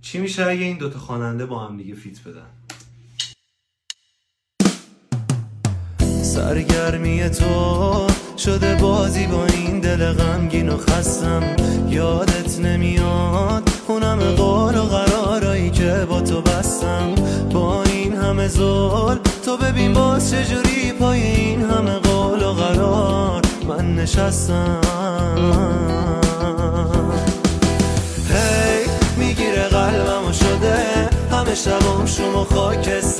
چی میشه اگه این دوتا خواننده با هم دیگه فیت بدن؟ سرگرمی تو شده بازی با این دل غمگین و خستم، یادت نمیاد اون همه قول و قرارایی که با تو بستم، با این همه زل تو ببین باز چجوری پای این همه قول و قرار من نشستم. هی میگیره قلبم و شده همه شبام شوم و خاکستر،